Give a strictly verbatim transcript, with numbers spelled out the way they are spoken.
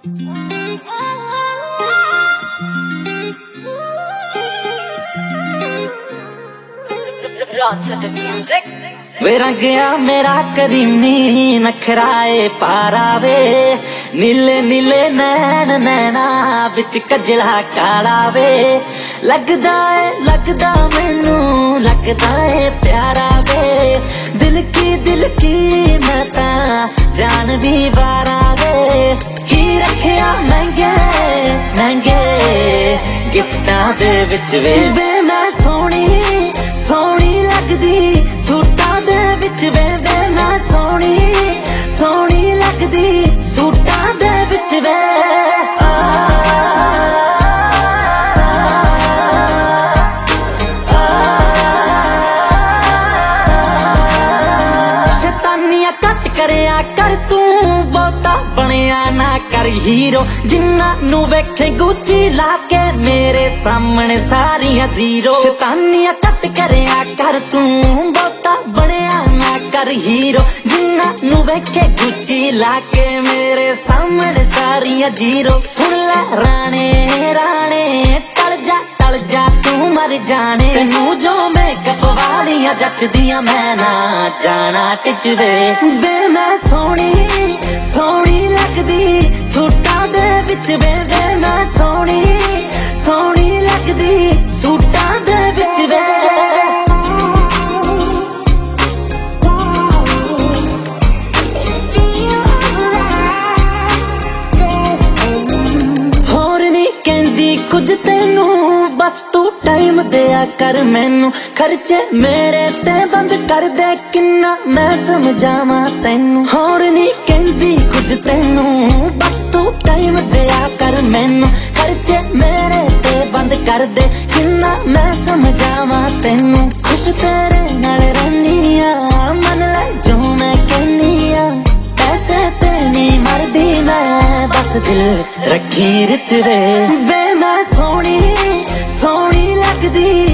वे रंगिया मेरा करीमी नखराए पारा वे नीले नीले नैन नैना बिच कजला काला वे लगदा है लगदा मैनू लगदा है प्यारा वे दिल की दिल की मैं ता जान भी वारा वे की रखिया महंगे महंगे गिफ्टां दे विच वे वे मैं सोहनी सोहनी लगदी सूटां दे विच वे वे मैं सोहनी सोहनी लगदी सूटां दे विच वे शैतानियां घट करिया कर तू बहुता बनिया ना कर हीरो जिन्ना नू वेखे गुच्ची लाके मेरे सामने सारियां जीरो शैतानियां घट करिया कर तू बहुता बनिया ना कर हीरो जिन्ना नू वेखे गुच्ची लाके मेरे सामने सारियां जीरो सुन ले राणे राणे टल जा टल जा तू मर जाने तेनू जो मेकअप वालियां जचदियां मैं ना जाना टिचरे वे मैं सोहनी सोहनी लगदी सूटां दे विच वे वे मैं सोहनी सोहनी लगदी सूटां दे विच वे होर नी कहंदी कुछ तैनू बस तू टाइम दिया कर मैनू खर्चे मेरे ते बंद कर दे किन्ना मैं समझावा तैनू होर नी कहंदी कुछ तैनू बस तू टाइम दिया कर मैनू खर्चे मेरे ते बंद कर दे किन्ना मैं समझावा तैनू खुश तेरे नाल रहनी आ मन ले जो मैं कहनी आ पैसे ते नी मरदी मैं बस दिल रखी रिच रे वे मैं सोहनी सोहनी लगदी